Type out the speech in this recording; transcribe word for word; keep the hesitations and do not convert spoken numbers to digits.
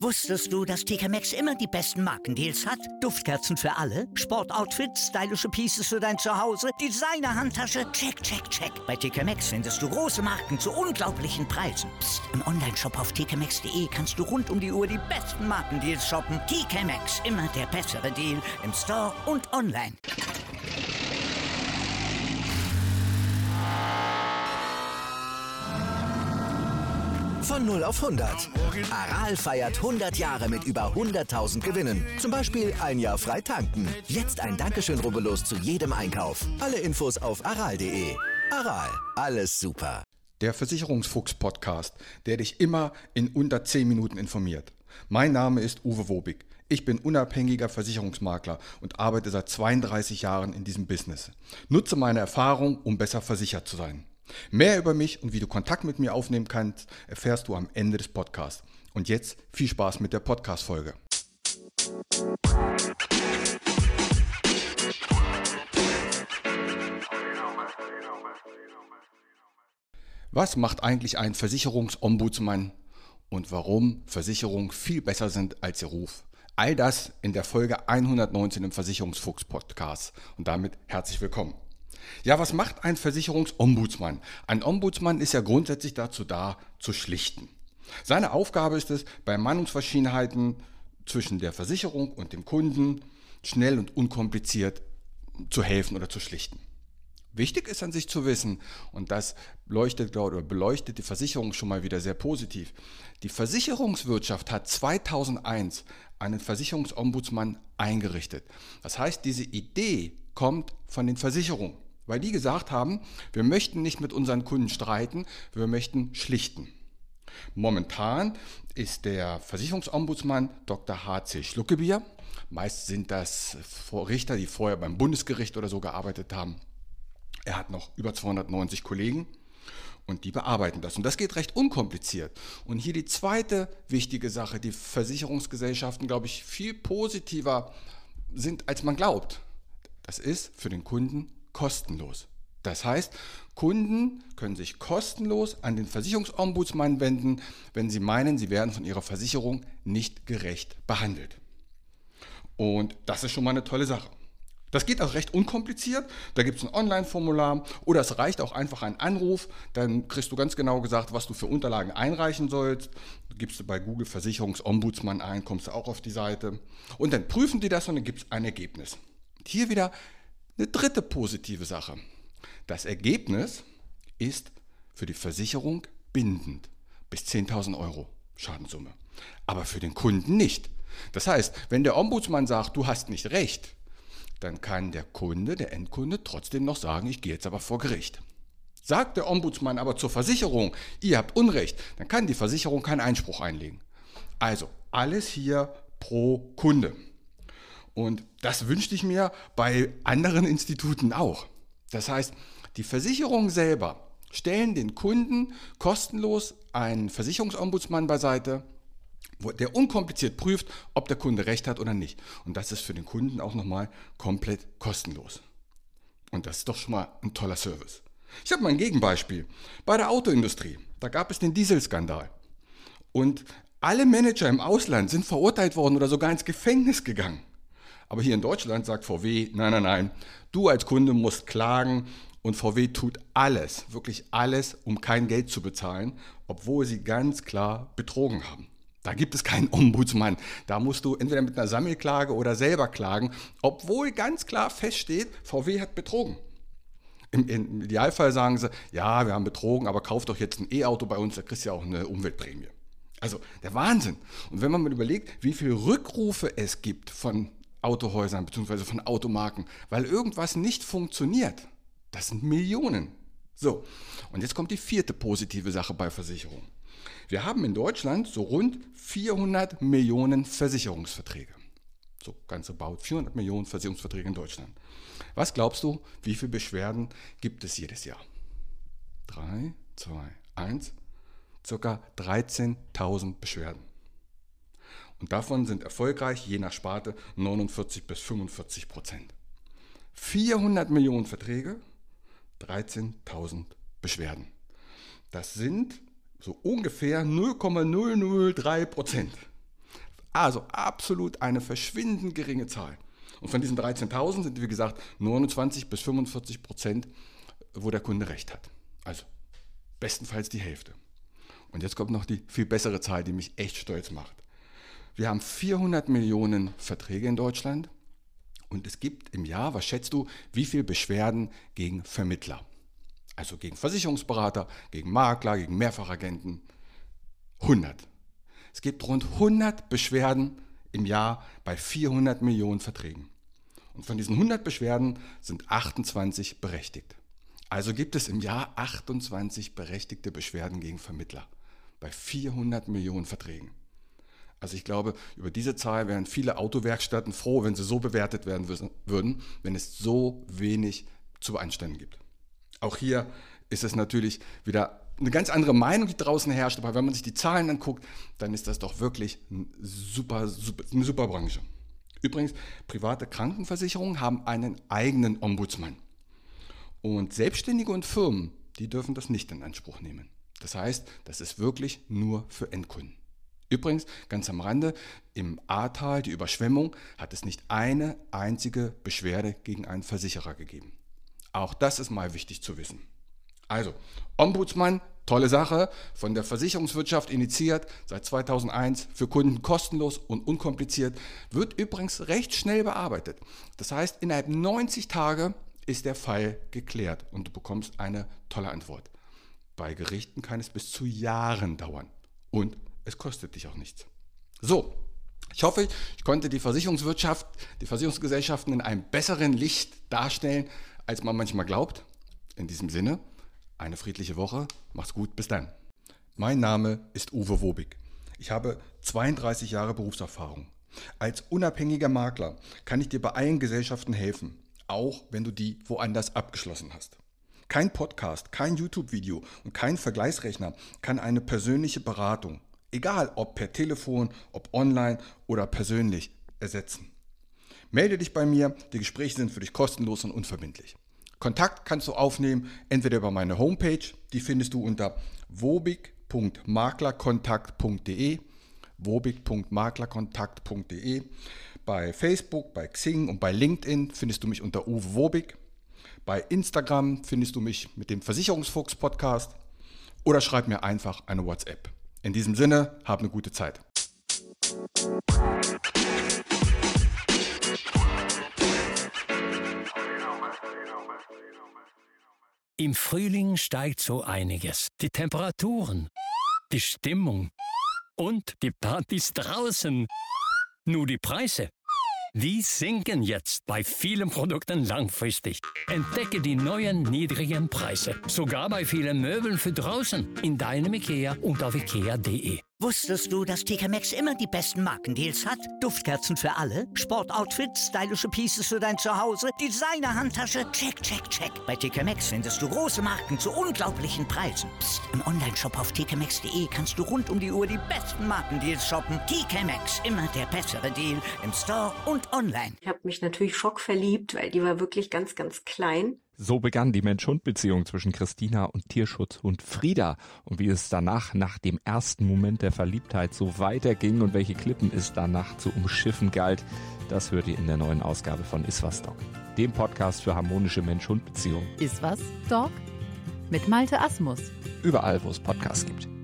Wusstest du, dass T K Maxx immer die besten Markendeals hat? Duftkerzen für alle, Sportoutfits, stylische Pieces für dein Zuhause, Designer-Handtasche, check, check, check. Bei T K Maxx findest du große Marken zu unglaublichen Preisen. Psst. Im Onlineshop auf t k maxx punkt d e kannst du rund um die Uhr die besten Markendeals shoppen. T K Maxx, immer der bessere Deal im Store und online. Von null auf hundert. Aral feiert hundert Jahre mit über hunderttausend Gewinnen. Zum Beispiel ein Jahr frei tanken. Jetzt ein Dankeschön, rubbellos zu jedem Einkauf. Alle Infos auf aral punkt de. Aral, alles super. Der Versicherungsfuchs-Podcast, der dich immer in unter zehn Minuten informiert. Mein Name ist Uwe Wobig. Ich bin unabhängiger Versicherungsmakler und arbeite seit zweiunddreißig Jahren in diesem Business. Nutze meine Erfahrung, um besser versichert zu sein. Mehr über mich und wie du Kontakt mit mir aufnehmen kannst, erfährst du am Ende des Podcasts. Und jetzt viel Spaß mit der Podcast-Folge. Was macht eigentlich ein Versicherungsombudsmann und warum Versicherungen viel besser sind als ihr Ruf? All das in der Folge hundertneunzehn im Versicherungsfuchs-Podcast. Und damit herzlich willkommen. Ja, was macht ein Versicherungsombudsmann? Ein Ombudsmann ist ja grundsätzlich dazu da, zu schlichten. Seine Aufgabe ist es, bei Meinungsverschiedenheiten zwischen der Versicherung und dem Kunden schnell und unkompliziert zu helfen oder zu schlichten. Wichtig ist an sich zu wissen, und das leuchtet oder beleuchtet die Versicherung schon mal wieder sehr positiv. Die Versicherungswirtschaft hat zweitausendeins einen Versicherungsombudsmann eingerichtet. Das heißt, diese Idee kommt von den Versicherungen, weil die gesagt haben, wir möchten nicht mit unseren Kunden streiten, wir möchten schlichten. Momentan ist der Versicherungsombudsmann Doktor H C Schluckebier. Meist sind das Richter, die vorher beim Bundesgericht oder so gearbeitet haben. Er hat noch über zweihundertneunzig Kollegen und die bearbeiten das. Und das geht recht unkompliziert. Und hier die zweite wichtige Sache, die Versicherungsgesellschaften, glaube ich, viel positiver sind, als man glaubt. Das ist für den Kunden kostenlos. Das heißt, Kunden können sich kostenlos an den Versicherungsombudsmann wenden, wenn sie meinen, sie werden von ihrer Versicherung nicht gerecht behandelt. Und das ist schon mal eine tolle Sache. Das geht auch recht unkompliziert. Da gibt es ein Online-Formular oder es reicht auch einfach ein Anruf. Dann kriegst du ganz genau gesagt, was du für Unterlagen einreichen sollst. Du gibst du bei Google Versicherungsombudsmann ein, kommst du auch auf die Seite. Und dann prüfen die das und dann gibt es ein Ergebnis. Hier wieder eine dritte positive Sache. Das Ergebnis ist für die Versicherung bindend. Bis zehntausend Euro Schadenssumme. Aber für den Kunden nicht. Das heißt, wenn der Ombudsmann sagt, du hast nicht recht, dann kann der Kunde, der Endkunde, trotzdem noch sagen, ich gehe jetzt aber vor Gericht. Sagt der Ombudsmann aber zur Versicherung, ihr habt Unrecht, dann kann die Versicherung keinen Einspruch einlegen. Also alles hier pro Kunde. Und das wünschte ich mir bei anderen Instituten auch. Das heißt, die Versicherungen selber stellen den Kunden kostenlos einen Versicherungsombudsmann beiseite, der unkompliziert prüft, ob der Kunde recht hat oder nicht. Und das ist für den Kunden auch nochmal komplett kostenlos. Und das ist doch schon mal ein toller Service. Ich habe mal ein Gegenbeispiel. Bei der Autoindustrie, da gab es den Dieselskandal. Und alle Manager im Ausland sind verurteilt worden oder sogar ins Gefängnis gegangen. Aber hier in Deutschland sagt V W, nein, nein, nein, du als Kunde musst klagen und V W tut alles, wirklich alles, um kein Geld zu bezahlen, obwohl sie ganz klar betrogen haben. Da gibt es keinen Ombudsmann. Da musst du entweder mit einer Sammelklage oder selber klagen, obwohl ganz klar feststeht, V W hat betrogen. Im, im Idealfall sagen sie, ja, wir haben betrogen, aber kauf doch jetzt ein E-Auto bei uns, da kriegst du ja auch eine Umweltprämie. Also der Wahnsinn. Und wenn man mal überlegt, wie viele Rückrufe es gibt von Autohäusern bzw. von Automarken, weil irgendwas nicht funktioniert, das sind Millionen. So, und jetzt kommt die vierte positive Sache bei Versicherungen. Wir haben in Deutschland so rund vierhundert Millionen Versicherungsverträge. So ganz about vierhundert Millionen Versicherungsverträge in Deutschland. Was glaubst du, wie viele Beschwerden gibt es jedes Jahr? drei, zwei, eins, circa dreizehntausend Beschwerden. Und davon sind erfolgreich, je nach Sparte, neunundvierzig bis fünfundvierzig Prozent. vierhundert Millionen Verträge, dreizehntausend Beschwerden. Das sind so ungefähr null Komma null null drei Prozent. Also absolut eine verschwindend geringe Zahl. Und von diesen dreizehntausend sind, wie gesagt, neunundzwanzig bis fünfundvierzig Prozent, wo der Kunde recht hat. Also bestenfalls die Hälfte. Und jetzt kommt noch die viel bessere Zahl, die mich echt stolz macht. Wir haben vierhundert Millionen Verträge in Deutschland und es gibt im Jahr, was schätzt du, wie viele Beschwerden gegen Vermittler? Also gegen Versicherungsberater, gegen Makler, gegen Mehrfachagenten? hundert. Es gibt rund hundert Beschwerden im Jahr bei vierhundert Millionen Verträgen. Und von diesen hundert Beschwerden sind achtundzwanzig berechtigt. Also gibt es im Jahr achtundzwanzig berechtigte Beschwerden gegen Vermittler bei vierhundert Millionen Verträgen. Also ich glaube, über diese Zahl wären viele Autowerkstätten froh, wenn sie so bewertet werden würden, wenn es so wenig zu beanstanden gibt. Auch hier ist es natürlich wieder eine ganz andere Meinung, die draußen herrscht, aber wenn man sich die Zahlen anguckt, dann ist das doch wirklich eine super, super, eine super Branche. Übrigens, private Krankenversicherungen haben einen eigenen Ombudsmann. Und Selbstständige und Firmen, die dürfen das nicht in Anspruch nehmen. Das heißt, das ist wirklich nur für Endkunden. Übrigens, ganz am Rande, im Ahrtal, die Überschwemmung, hat es nicht eine einzige Beschwerde gegen einen Versicherer gegeben. Auch das ist mal wichtig zu wissen. Also, Ombudsmann, tolle Sache, von der Versicherungswirtschaft initiiert, seit zweitausendeins, für Kunden kostenlos und unkompliziert, wird übrigens recht schnell bearbeitet. Das heißt, innerhalb neunzig Tage ist der Fall geklärt und du bekommst eine tolle Antwort. Bei Gerichten kann es bis zu Jahren dauern und es kostet dich auch nichts. So, ich hoffe, ich konnte die Versicherungswirtschaft, die Versicherungsgesellschaften in einem besseren Licht darstellen, als man manchmal glaubt. In diesem Sinne, eine friedliche Woche, mach's gut, bis dann. Mein Name ist Uwe Wobig. Ich habe zweiunddreißig Jahre Berufserfahrung. Als unabhängiger Makler kann ich dir bei allen Gesellschaften helfen, auch wenn du die woanders abgeschlossen hast. Kein Podcast, kein YouTube-Video und kein Vergleichsrechner kann eine persönliche Beratung, egal ob per Telefon, ob online oder persönlich, ersetzen. Melde dich bei mir, die Gespräche sind für dich kostenlos und unverbindlich. Kontakt kannst du aufnehmen, entweder über meine Homepage, die findest du unter wobig punkt maklerkontakt punkt de, wobig punkt maklerkontakt punkt de. Bei Facebook, bei Xing und bei LinkedIn findest du mich unter Uwe Wobig. Bei Instagram findest du mich mit dem Versicherungsfuchs-Podcast oder schreib mir einfach eine WhatsApp. In diesem Sinne, hab eine gute Zeit. Im Frühling steigt so einiges. Die Temperaturen, die Stimmung und die Partys draußen. Nur die Preise, die sinken jetzt bei vielen Produkten langfristig. Entdecke die neuen niedrigen Preise. Sogar bei vielen Möbeln für draußen. In deinem IKEA und auf ikea punkt de. Wusstest du, dass T K Maxx immer die besten Markendeals hat? Duftkerzen für alle, Sportoutfits, stylische Pieces für dein Zuhause, Designer-Handtasche, check, check, check. Bei T K Maxx findest du große Marken zu unglaublichen Preisen. Psst. Im Onlineshop auf t k maxx punkt de kannst du rund um die Uhr die besten Markendeals shoppen. T K Maxx, immer der bessere Deal im Store und online. Ich habe mich natürlich schockverliebt, weil die war wirklich ganz, ganz klein. So begann die Mensch-Hund-Beziehung zwischen Christina und Tierschutzhund Frieda. Und wie es danach, nach dem ersten Moment der Verliebtheit, so weiterging und welche Klippen es danach zu umschiffen galt, das hört ihr in der neuen Ausgabe von Iswas Dog, dem Podcast für harmonische Mensch-Hund-Beziehungen. Iswas Dog? Mit Malte Asmus. Überall, wo es Podcasts gibt.